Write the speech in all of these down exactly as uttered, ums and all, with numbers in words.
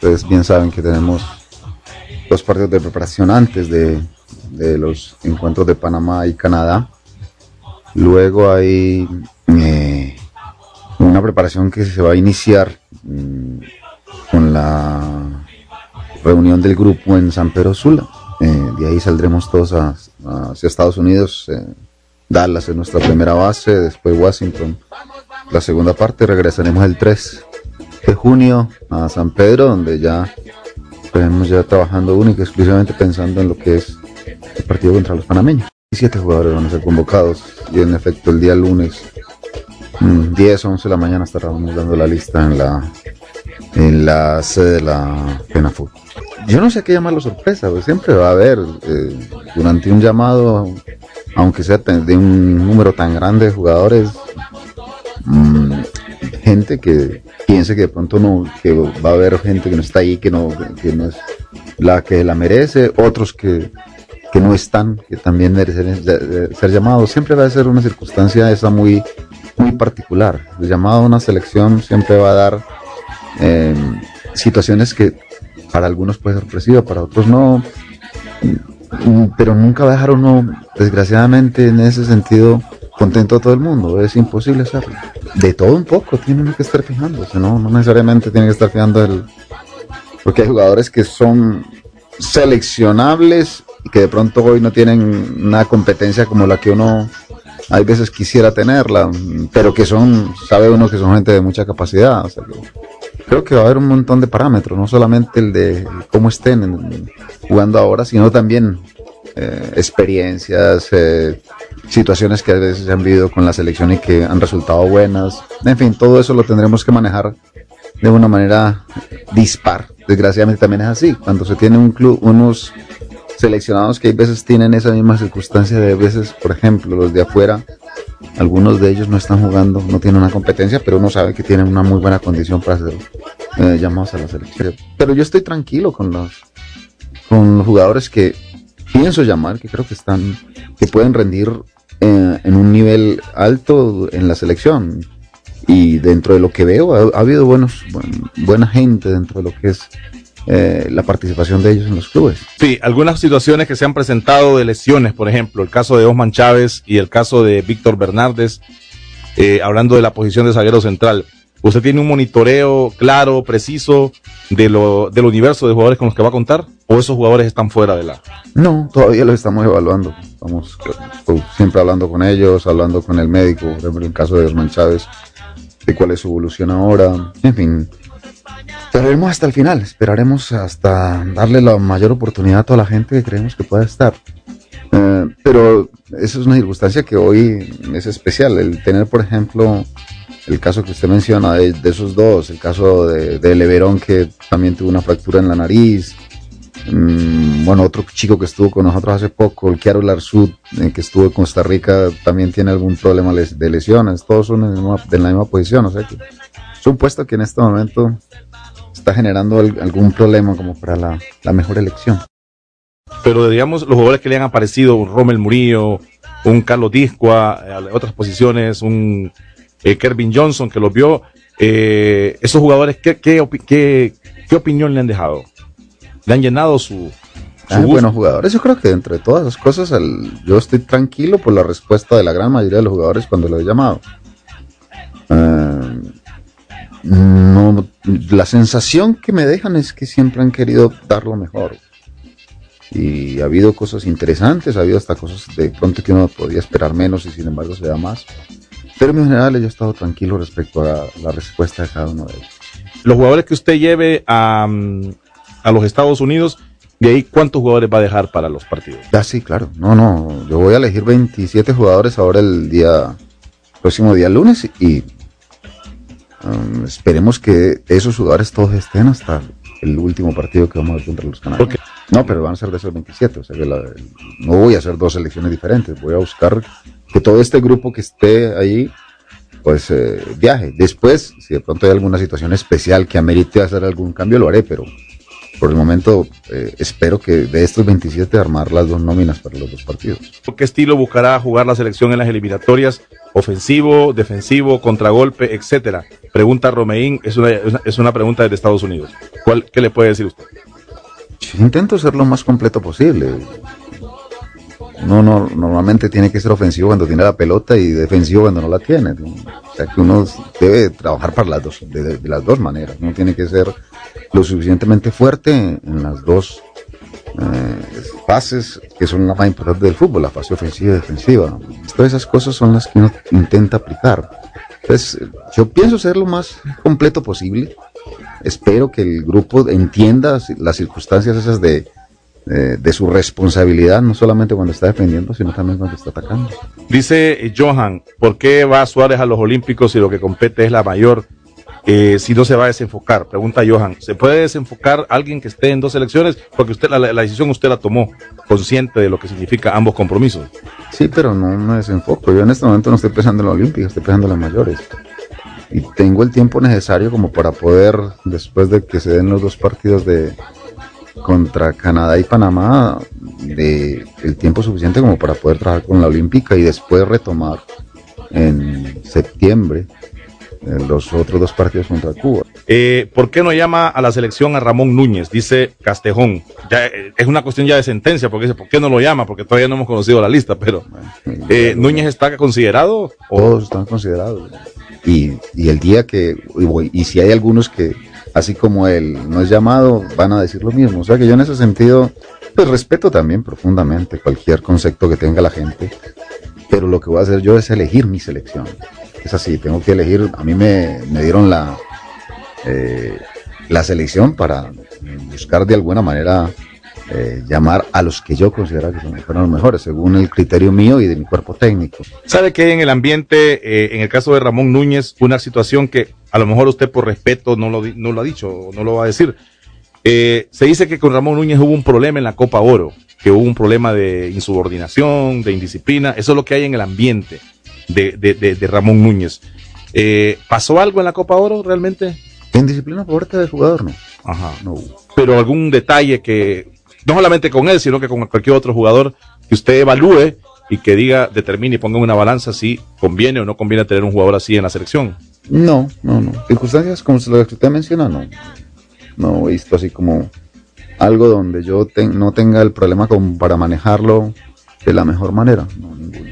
Ustedes bien saben que tenemos dos partidos de preparación antes de, de los encuentros de Panamá y Canadá. Luego hay eh, una preparación que se va a iniciar mmm, con la reunión del grupo en San Pedro Sula. Eh, de ahí saldremos todos a, a, hacia Estados Unidos. Eh, Dallas es nuestra primera base, después Washington la segunda parte. Regresaremos el tres de junio a San Pedro, donde ya estaremos ya trabajando única y exclusivamente pensando en lo que es el partido contra los panameños. diecisiete jugadores van a ser convocados y en efecto el día lunes diez o once de la mañana estaremos dando la lista en la en la sede de la FENAFUT. Yo no sé qué llamarlo sorpresa, pues siempre va a haber eh, durante un llamado, aunque sea de un número tan grande de jugadores, mmm, gente que piense que de pronto no, que va a haber gente que no está ahí, que no, que no es la que la merece, otros que, que no están, que también merecen ser llamados. Siempre va a ser una circunstancia esa muy, muy particular. El llamado a una selección siempre va a dar eh, situaciones que para algunos puede ser sorpresiva, para otros no, pero nunca va a dejar uno, desgraciadamente, en ese sentido, contento a todo el mundo. Es imposible hacerlo. De todo un poco tiene uno que estar fijándose, ¿no? No necesariamente tiene que estar fijando el... Porque hay jugadores que son seleccionables y que de pronto hoy no tienen una competencia como la que uno hay veces quisiera tenerla, pero que son, sabe uno que son gente de mucha capacidad. O sea, que creo que va a haber un montón de parámetros, no solamente el de cómo estén en, jugando ahora, sino también eh, experiencias, eh, situaciones que a veces se han vivido con la selección y que han resultado buenas. En fin, todo eso lo tendremos que manejar de una manera dispar. Desgraciadamente también es así. Cuando se tiene un club, unos seleccionados que hay veces tienen esa misma circunstancia de veces, por ejemplo, los de afuera, algunos de ellos no están jugando, no tienen una competencia, pero uno sabe que tienen una muy buena condición para ser eh, llamados a la selección. Pero yo estoy tranquilo con los, con los jugadores que pienso llamar, que creo que están, que pueden rendir eh, en un nivel alto en la selección. Y dentro de lo que veo, ha, ha habido buenos, buen, buena gente dentro de lo que es eh, la participación de ellos en los clubes. Sí, algunas situaciones que se han presentado de lesiones, por ejemplo, el caso de Osman Chávez y el caso de Víctor Bernardes, eh, hablando de la posición de zaguero central. ¿Usted tiene un monitoreo claro, preciso, de lo, del universo de jugadores con los que va a contar? ¿O esos jugadores están fuera de la...? No, todavía los estamos evaluando. Estamos siempre hablando con ellos, hablando con el médico, por ejemplo, en el caso de Osman Chávez, de cuál es su evolución ahora, en fin. Esperaremos hasta el final, esperaremos hasta darle la mayor oportunidad a toda la gente que creemos que pueda estar. Eh, pero esa es una circunstancia que hoy es especial, el tener, por ejemplo, el caso que usted menciona de, de esos dos, el caso de, de Leverón, que también tuvo una fractura en la nariz, mm, bueno, otro chico que estuvo con nosotros hace poco, el Kiaro Larsud, eh, que estuvo en Costa Rica, también tiene algún problema les, de lesiones, todos son en la, misma, en la misma posición, o sea que es un puesto que en este momento está generando el, algún problema como para la, la mejor elección. Pero digamos, los jugadores que le han aparecido, un Rommel Murillo, un Carlos Discoa, eh, otras posiciones, un eh, Kervin Johnson que los vio, eh, esos jugadores, ¿qué, qué, qué, ¿qué opinión le han dejado? ¿Le han llenado su, su ah, buenos jugadores? Yo creo que entre todas las cosas el, yo estoy tranquilo por la respuesta de la gran mayoría de los jugadores cuando lo he llamado. Uh, no, la sensación que me dejan es que siempre han querido dar lo mejor. Y ha habido cosas interesantes, ha habido hasta cosas de pronto que uno podía esperar menos y sin embargo se da más. Pero en general yo he estado tranquilo respecto a la respuesta de cada uno de ellos. Los jugadores que usted lleve a, a los Estados Unidos, de ahí, ¿cuántos jugadores va a dejar para los partidos? Ah, sí, claro. No, no, yo voy a elegir veintisiete jugadores ahora el día, próximo día lunes y um, esperemos que esos jugadores todos estén hasta el último partido que vamos a ver contra los canadienses. Okay. No, pero van a ser de esos veintisiete, o sea que la, no voy a hacer dos selecciones diferentes, voy a buscar que todo este grupo que esté ahí, pues eh, viaje. Después, si de pronto hay alguna situación especial que amerite hacer algún cambio, lo haré, pero por el momento eh, espero que de estos veintisiete armar las dos nóminas para los dos partidos. ¿Qué estilo buscará jugar la selección en las eliminatorias ofensivo, defensivo, contragolpe, etcétera? Pregunta Romeín, es una, es una pregunta desde Estados Unidos. ¿Cuál, ¿Qué le puede decir usted? Yo intento ser lo más completo posible. No, no, normalmente tiene que ser ofensivo cuando tiene la pelota y defensivo cuando no la tiene. O sea que uno debe trabajar para las dos, de, de las dos maneras. Uno tiene que ser lo suficientemente fuerte en, en las dos eh, fases que son las más importantes del fútbol, la fase ofensiva y defensiva. Todas esas cosas son las que uno intenta aplicar. Entonces, yo pienso ser lo más completo posible. Espero que el grupo entienda las circunstancias esas de De, de su responsabilidad, no solamente cuando está defendiendo, sino también cuando está atacando. Dice eh, Johan, ¿por qué va Suárez a los Olímpicos si lo que compete es la mayor? Eh, si no se va a desenfocar, pregunta Johan, ¿se puede desenfocar alguien que esté en dos selecciones? Porque usted la, la decisión usted la tomó, consciente de lo que significa ambos compromisos. Sí, pero no me desenfoco. Yo en este momento no estoy pensando en la Olímpica, estoy pensando en las mayores. Y tengo el tiempo necesario como para poder, después de que se den los dos partidos de contra Canadá y Panamá, de el tiempo suficiente como para poder trabajar con la Olímpica y después retomar en septiembre eh, los otros dos partidos contra Cuba. Eh, ¿Por qué no llama a la selección a Ramón Núñez? Dice Castejón. Ya, eh, es una cuestión ya de sentencia, porque dice, ¿por qué no lo llama? Porque todavía no hemos conocido la lista, pero Bueno, eh, ¿Núñez está considerado? ¿O? Todos están considerados. Y, y el día que, y, y si hay algunos que así como él no es llamado, van a decir lo mismo. O sea que yo en ese sentido, pues respeto también profundamente cualquier concepto que tenga la gente, pero lo que voy a hacer yo es elegir mi selección. Es así, tengo que elegir. A mí me, me dieron la, eh, la selección para buscar de alguna manera eh, llamar a los que yo considero que son, fueron los mejores, según el criterio mío y de mi cuerpo técnico. ¿Sabe que en el ambiente, eh, en el caso de Ramón Núñez, una situación que a lo mejor usted por respeto no lo, no lo ha dicho, o no lo va a decir? Eh, se dice que con Ramón Núñez hubo un problema en la Copa Oro, que hubo un problema de insubordinación, de indisciplina. Eso es lo que hay en el ambiente de, de, de, de Ramón Núñez. Eh, ¿Pasó algo en la Copa Oro realmente? En disciplina por parte del jugador, no. Ajá. No. Pero algún detalle que, no solamente con él, sino que con cualquier otro jugador, que usted evalúe y que diga, determine y ponga en una balanza si conviene o no conviene tener un jugador así en la selección. No, no, no. Circunstancias como lo que usted menciona, no. No he visto así como algo donde yo ten, no tenga el problema como para manejarlo de la mejor manera. No, ninguno.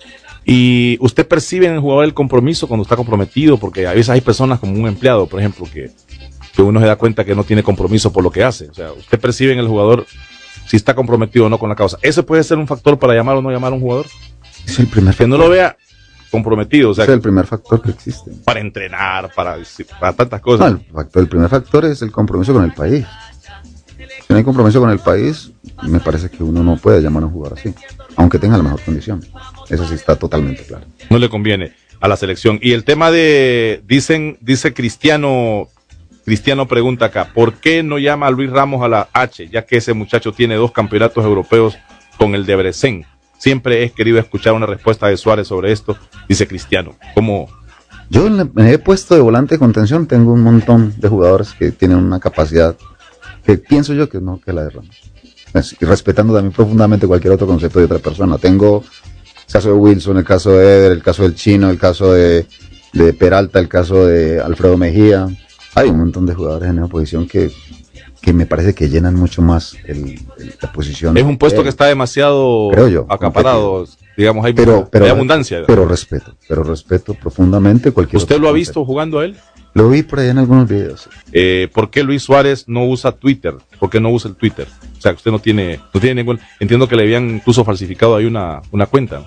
¿Y usted percibe en el jugador el compromiso cuando está comprometido? Porque a veces hay personas como un empleado, por ejemplo, que, que uno se da cuenta que no tiene compromiso por lo que hace. O sea, ¿usted percibe en el jugador si está comprometido o no con la causa? ¿Eso puede ser un factor para llamar o no llamar a un jugador? Es el primer Que factor. no lo vea comprometido, o sea, es el primer factor que existe. para entrenar, para, para tantas cosas. No, el, factor, el primer factor es el compromiso con el país. Si no hay compromiso con el país, me parece que uno no puede llamar a un jugador así, aunque tenga la mejor condición. Eso sí está totalmente claro. No le conviene a la selección. Y el tema de, dicen, dice Cristiano, Cristiano pregunta acá, ¿por qué no llama a Luis Ramos a la H? Ya que ese muchacho tiene dos campeonatos europeos con el Debrecen. Siempre he querido escuchar una respuesta de Suárez sobre esto, dice Cristiano. ¿Cómo? Yo me he puesto de volante de contención, tengo un montón de jugadores que tienen una capacidad que pienso yo que no que la de Ramos. Y respetando también profundamente cualquier otro concepto de otra persona. Tengo el caso de Wilson, el caso de Eder, el caso del Chino, el caso de, de Peralta, el caso de Alfredo Mejía. Hay un montón de jugadores en esa posición que, que me parece que llenan mucho más el, el, la posición. Es un puesto eh, que está demasiado creo yo, acaparado, competido. Digamos, hay, pero, pero, hay abundancia. Pero respeto, pero respeto profundamente cualquier ¿Usted lo ha concepto. visto jugando a él? Lo vi por ahí en algunos videos. Eh, ¿Por qué Luis Suárez no usa Twitter? ¿Por qué no usa el Twitter? O sea, que usted no tiene, no tiene ningún... Entiendo que le habían incluso falsificado ahí una, una cuenta.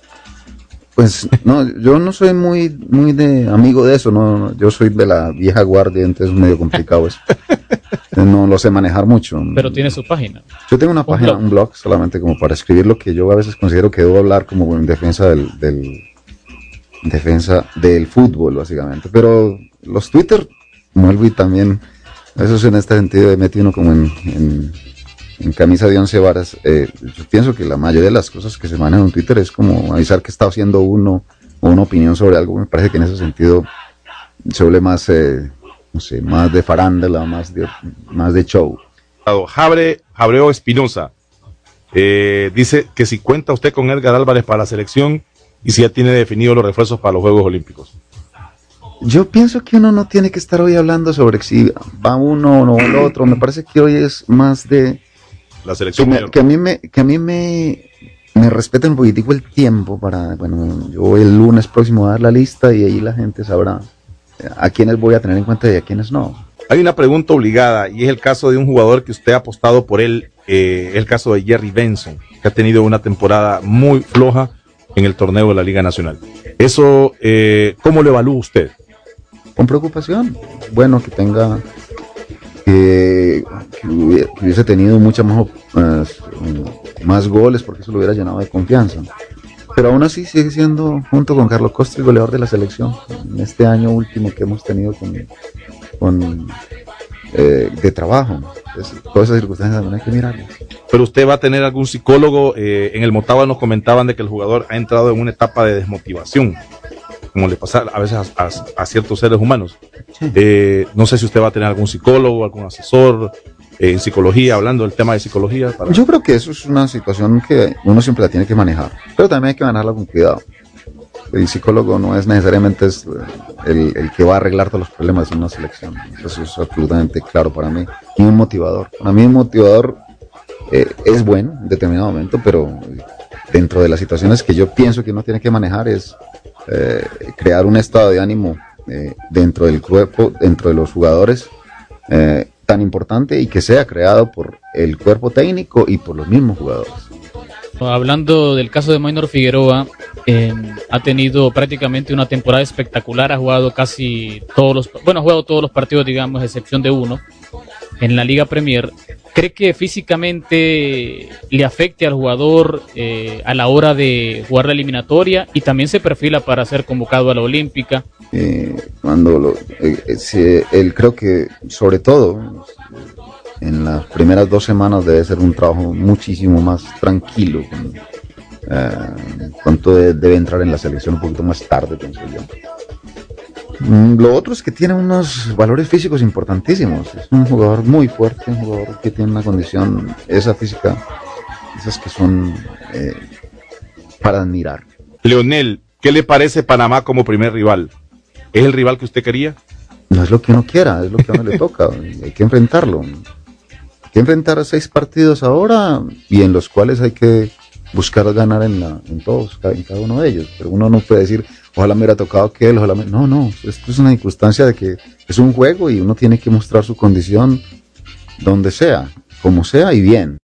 Pues no, yo no soy muy muy de amigo de eso, no, yo soy de la vieja guardia, entonces es medio complicado eso. No lo sé manejar mucho. Pero tiene su página. Yo tengo una un página, blog. un blog, solamente como para escribir lo que yo a veces considero que debo hablar como en defensa del, del en defensa del fútbol, básicamente. Pero los Twitter, vuelvo y también, eso es en este sentido de metido uno como en, en, en camisa de once varas. Eh, yo pienso que la mayoría de las cosas que se manejan en Twitter es como avisar que está haciendo uno o una opinión sobre algo. Me parece que en ese sentido se vuelve más, eh, no sé, más de farándula, más de, más de show. Jabre, Jabreo Espinosa eh, dice que si cuenta usted con Edgar Álvarez para la selección, y si ya tiene definidos los refuerzos para los Juegos Olímpicos. Yo pienso que uno no tiene que estar hoy hablando sobre si va uno o no el otro. Me parece que hoy es más de la selección que, me, que a mí me que a mí me, me respeten un poquitico el tiempo para, bueno, yo voy el lunes próximo a dar la lista y ahí la gente sabrá a quiénes voy a tener en cuenta y a quiénes no. Hay una pregunta obligada y es el caso de un jugador que usted ha apostado por él, eh, el caso de Jerry Benson, que ha tenido una temporada muy floja en el torneo de la Liga Nacional. Eso, eh, ¿cómo lo evalúa usted? Con preocupación. Bueno, que tenga, que, que, hubiera, que hubiese tenido muchas más, más, más goles, porque eso lo hubiera llenado de confianza. Pero aún así sigue siendo, junto con Carlos Costa, el goleador de la selección en este año último que hemos tenido con, con eh, de trabajo. Entonces, todas esas circunstancias también hay que mirarlas. Pero usted va a tener algún psicólogo. Eh, en el Motagua nos comentaban de que el jugador ha entrado en una etapa de desmotivación, como le pasa a veces a, a, a ciertos seres humanos. Sí. Eh, no sé si usted va a tener algún psicólogo, algún asesor eh, en psicología, hablando del tema de psicología. Para... Yo creo que eso es una situación que uno siempre la tiene que manejar, pero también hay que manejarla con cuidado. El psicólogo no es necesariamente el, el que va a arreglar todos los problemas de una selección. Eso es absolutamente claro para mí. Y un motivador. Para mí un motivador eh, es bueno en determinado momento, pero dentro de las situaciones que yo pienso que uno tiene que manejar es eh, crear un estado de ánimo eh, dentro del cuerpo, dentro de los jugadores, eh, tan importante y que sea creado por el cuerpo técnico y por los mismos jugadores. Hablando del caso de Maynor Figueroa, eh, ha tenido prácticamente una temporada espectacular, ha jugado casi todos los, bueno, ha jugado todos los partidos, digamos, a excepción de uno, en la Liga Premier. ¿Cree que físicamente le afecte al jugador eh, a la hora de jugar la eliminatoria y también se perfila para ser convocado a la Olímpica? Eh, cuando lo, eh, si, él creo que sobre todo en las primeras dos semanas debe ser un trabajo muchísimo más tranquilo. Con, eh, cuanto de, debe entrar en la selección un poquito más tarde, pienso yo. Mm, lo otro es que tiene unos valores físicos importantísimos. Es un jugador muy fuerte, un jugador que tiene una condición, esa física, esas que son eh, para admirar. Leonel, ¿qué le parece Panamá como primer rival? ¿Es el rival que usted quería? No es lo que uno quiera, es lo que a uno le toca. Hay que enfrentarlo. Hay que enfrentar a seis partidos ahora y en los cuales hay que buscar ganar en, la, en todos, en cada uno de ellos. Pero uno no puede decir, ojalá me hubiera tocado que él, ojalá me... No, no, esto es una circunstancia de que es un juego y uno tiene que mostrar su condición donde sea, como sea y bien.